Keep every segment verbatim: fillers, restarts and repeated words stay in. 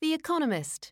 The Economist.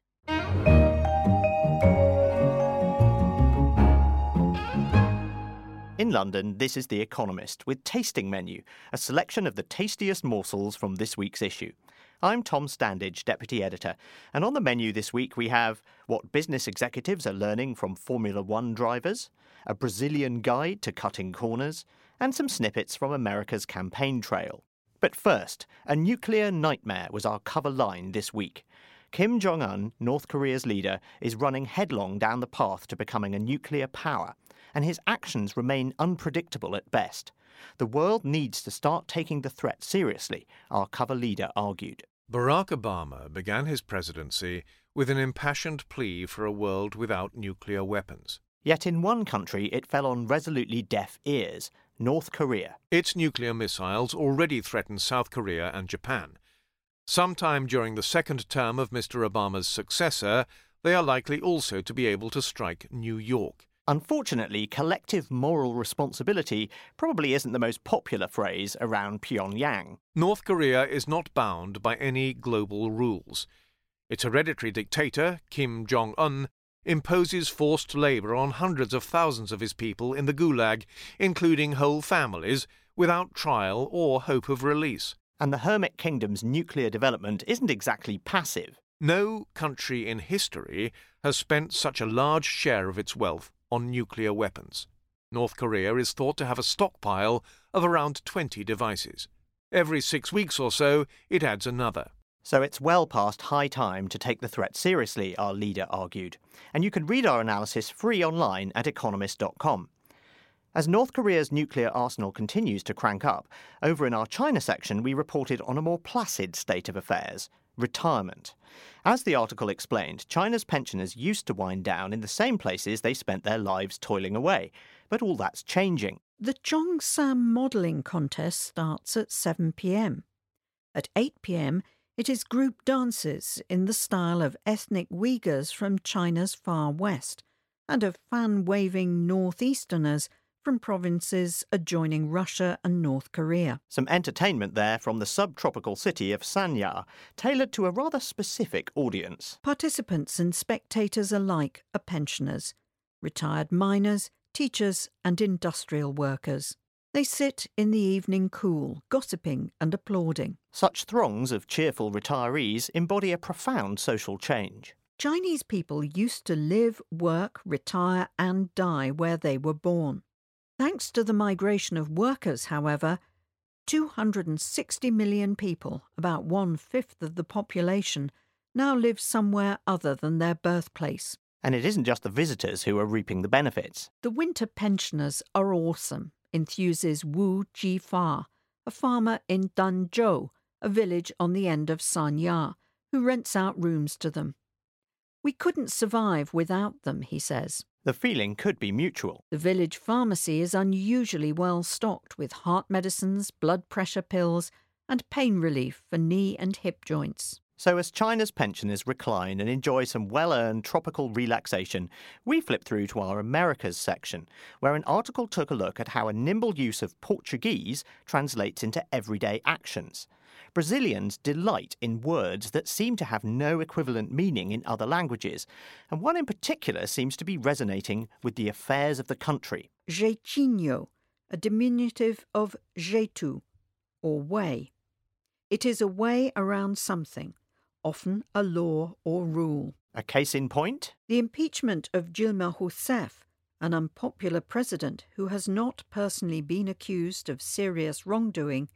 In London, this is The Economist with Tasting Menu, a selection of the tastiest morsels from this week's issue. I'm Tom Standage, Deputy Editor, and on the menu this week we have what business executives are learning from Formula One drivers, a Brazilian guide to cutting corners, and some snippets from America's campaign trail. But first, a nuclear nightmare was our cover line this week. Kim Jong-un, North Korea's leader, is running headlong down the path to becoming a nuclear power, and his actions remain unpredictable at best. The world needs to start taking the threat seriously, our cover leader argued. Barack Obama began his presidency with an impassioned plea for a world without nuclear weapons. Yet in one country it fell on resolutely deaf ears, North Korea. Its nuclear missiles already threaten South Korea and Japan. Sometime during the second term of Mister Obama's successor, they are likely also to be able to strike New York. Unfortunately, collective moral responsibility probably isn't the most popular phrase around Pyongyang. North Korea is not bound by any global rules. Its hereditary dictator, Kim Jong-un, imposes forced labor on hundreds of thousands of his people in the Gulag, including whole families, without trial or hope of release. And the Hermit Kingdom's nuclear development isn't exactly passive. No country in history has spent such a large share of its wealth on nuclear weapons. North Korea is thought to have a stockpile of around twenty devices. Every six weeks or so, it adds another. So it's well past high time to take the threat seriously, our leader argued. And you can read our analysis free online at economist dot com. As North Korea's nuclear arsenal continues to crank up, over in our China section we reported on a more placid state of affairs. Retirement. As the article explained, China's pensioners used to wind down in the same places they spent their lives toiling away. But all that's changing. The Chongsam modelling contest starts at seven p.m. At eight p.m, it is group dances in the style of ethnic Uyghurs from China's far west and of fan-waving northeasterners from provinces adjoining Russia and North Korea. Some entertainment there from the subtropical city of Sanya, tailored to a rather specific audience. Participants and spectators alike are pensioners, retired miners, teachers and industrial workers. They sit in the evening cool, gossiping and applauding. Such throngs of cheerful retirees embody a profound social change. Chinese people used to live, work, retire and die where they were born. Thanks to the migration of workers, however, two hundred sixty million people, about one-fifth of the population, now live somewhere other than their birthplace. And it isn't just the visitors who are reaping the benefits. The winter pensioners are awesome, enthuses Wu Jifa, a farmer in Danzhou, a village on the end of Sanya, who rents out rooms to them. We couldn't survive without them, he says. The feeling could be mutual. The village pharmacy is unusually well stocked with heart medicines, blood pressure pills, and pain relief for knee and hip joints. So as China's pensioners recline and enjoy some well-earned tropical relaxation, we flip through to our Americas section, where an article took a look at how a nimble use of Portuguese translates into everyday actions. Brazilians delight in words that seem to have no equivalent meaning in other languages, and one in particular seems to be resonating with the affairs of the country. Jeitinho, a diminutive of jeito, or way. It is a way around something, often a law or rule. A case in point? The impeachment of Dilma Rousseff, an unpopular president who has not personally been accused of serious wrongdoing,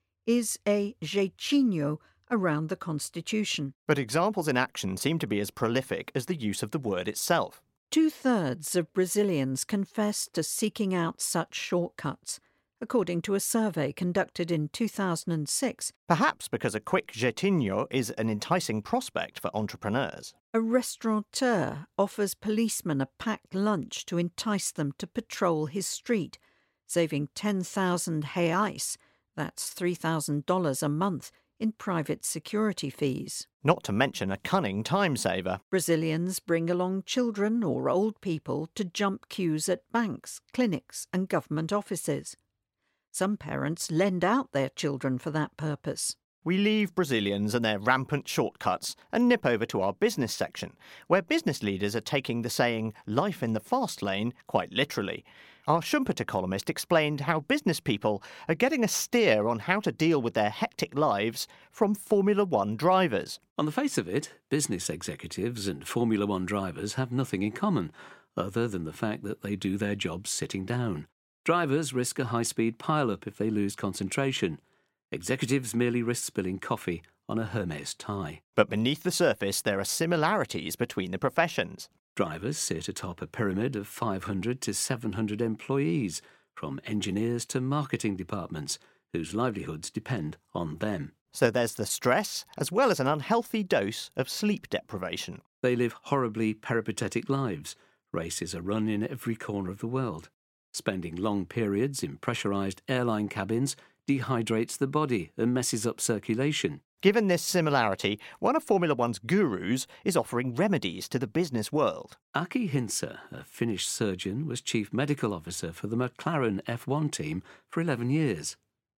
is a jeitinho around the Constitution. But examples in action seem to be as prolific as the use of the word itself. Two-thirds of Brazilians confess to seeking out such shortcuts, according to a survey conducted in two thousand six. Perhaps because a quick jeitinho is an enticing prospect for entrepreneurs. A restaurateur offers policemen a packed lunch to entice them to patrol his street, saving ten thousand reais, that's three thousand dollars a month, in private security fees. Not to mention a cunning time saver. Brazilians bring along children or old people to jump queues at banks, clinics and government offices. Some parents lend out their children for that purpose. We leave Brazilians and their rampant shortcuts and nip over to our business section, where business leaders are taking the saying, life in the fast lane, quite literally. Our Schumpeter columnist explained how business people are getting a steer on how to deal with their hectic lives from Formula One drivers. On the face of it, business executives and Formula One drivers have nothing in common, other than the fact that they do their jobs sitting down. Drivers risk a high-speed pile-up if they lose concentration. Executives merely risk spilling coffee on a Hermes tie. But beneath the surface, there are similarities between the professions. Drivers sit atop a pyramid of five hundred to seven hundred employees, from engineers to marketing departments, whose livelihoods depend on them. So there's the stress, as well as an unhealthy dose of sleep deprivation. They live horribly peripatetic lives. Races are run in every corner of the world. Spending long periods in pressurised airline cabins dehydrates the body and messes up circulation. Given this similarity, one of Formula One's gurus is offering remedies to the business world. Aki Hintsa, a Finnish surgeon, was chief medical officer for the McLaren F one team for eleven years.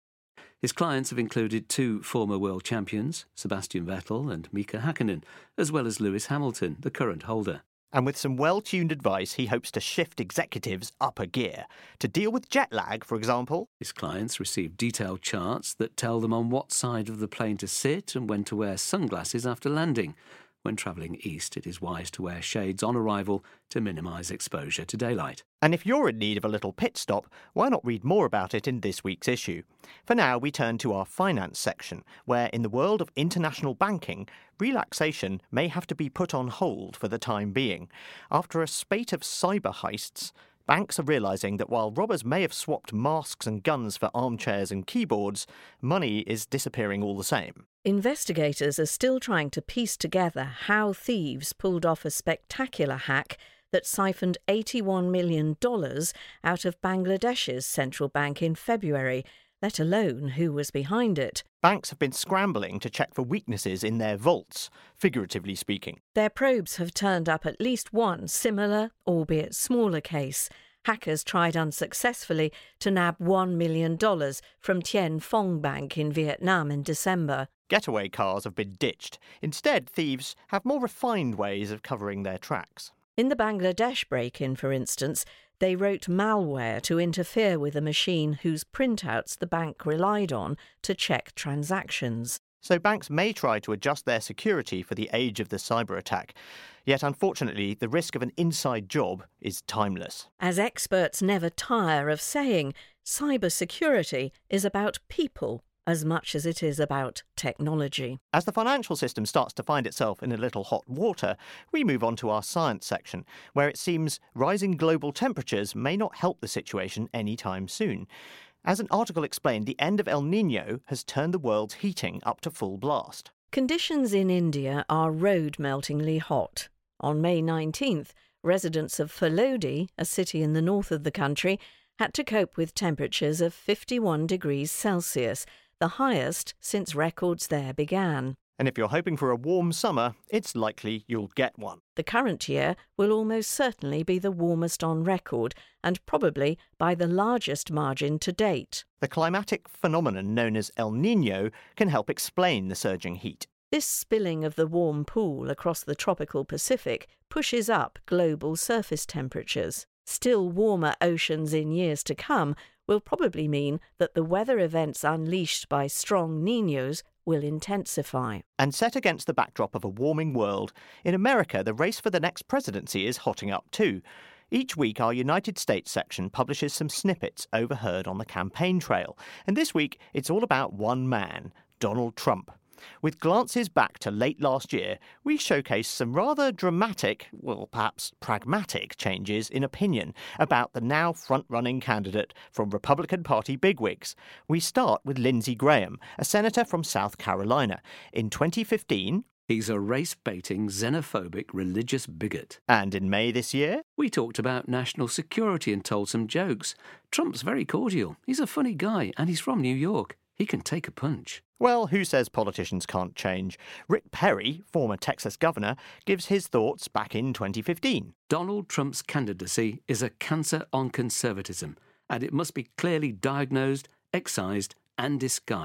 His clients have included two former world champions, Sebastian Vettel and Mika Hakkinen, as well as Lewis Hamilton, the current holder. And with some well-tuned advice, he hopes to shift executives up a gear. To deal with jet lag, for example. His clients receive detailed charts that tell them on what side of the plane to sit and when to wear sunglasses after landing. When travelling east, it is wise to wear shades on arrival to minimise exposure to daylight. And if you're in need of a little pit stop, why not read more about it in this week's issue? For now, we turn to our finance section, where in the world of international banking, relaxation may have to be put on hold for the time being. After a spate of cyber heists, banks are realising that while robbers may have swapped masks and guns for armchairs and keyboards, money is disappearing all the same. Investigators are still trying to piece together how thieves pulled off a spectacular hack that siphoned eighty-one million dollars out of Bangladesh's central bank in February, let alone who was behind it. Banks have been scrambling to check for weaknesses in their vaults, figuratively speaking. Their probes have turned up at least one similar, albeit smaller case. Hackers tried unsuccessfully to nab one million dollars from Tien Phong Bank in Vietnam in December. Getaway cars have been ditched. Instead, thieves have more refined ways of covering their tracks. In the Bangladesh break-in, for instance, they wrote malware to interfere with a machine whose printouts the bank relied on to check transactions. So banks may try to adjust their security for the age of the cyber attack. Yet, unfortunately, the risk of an inside job is timeless. As experts never tire of saying, cybersecurity is about people as much as it is about technology. As the financial system starts to find itself in a little hot water, we move on to our science section, where it seems rising global temperatures may not help the situation anytime soon. As an article explained, the end of El Niño has turned the world's heating up to full blast. Conditions in India are road-meltingly hot. On May nineteenth, residents of Falodi, a city in the north of the country, had to cope with temperatures of fifty-one degrees Celsius, the highest since records there began. And if you're hoping for a warm summer, it's likely you'll get one. The current year will almost certainly be the warmest on record, and probably by the largest margin to date. The climatic phenomenon known as El Niño can help explain the surging heat. This spilling of the warm pool across the tropical Pacific pushes up global surface temperatures. Still warmer oceans in years to come will probably mean that the weather events unleashed by strong Niños will intensify. And set against the backdrop of a warming world, in America the race for the next presidency is hotting up too. Each week our United States section publishes some snippets overheard on the campaign trail, and this week it's all about one man, Donald Trump. With glances back to late last year, we showcase some rather dramatic, well, perhaps pragmatic changes in opinion about the now front-running candidate from Republican Party bigwigs. We start with Lindsey Graham, a senator from South Carolina. In twenty fifteen... he's a race-baiting, xenophobic, religious bigot. And in May this year... we talked about national security and told some jokes. Trump's very cordial. He's a funny guy, and he's from New York. He can take a punch. Well, who says politicians can't change? Rick Perry, former Texas governor, gives his thoughts back in twenty fifteen. Donald Trump's candidacy is a cancer on conservatism, and it must be clearly diagnosed, excised, and discarded.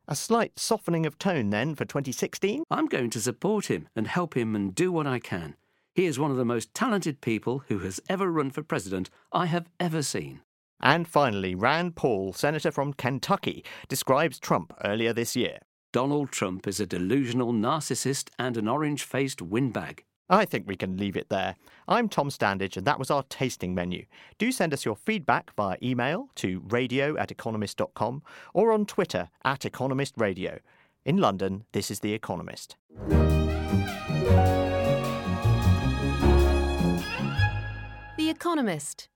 A slight softening of tone then for twenty sixteen? I'm going to support him and help him and do what I can. He is one of the most talented people who has ever run for president I have ever seen. And finally, Rand Paul, senator from Kentucky, describes Trump earlier this year. Donald Trump is a delusional narcissist and an orange-faced windbag. I think we can leave it there. I'm Tom Standage, and that was our tasting menu. Do send us your feedback via email to radio at economist dot com or on Twitter at Economist Radio. In London, this is The Economist. The Economist.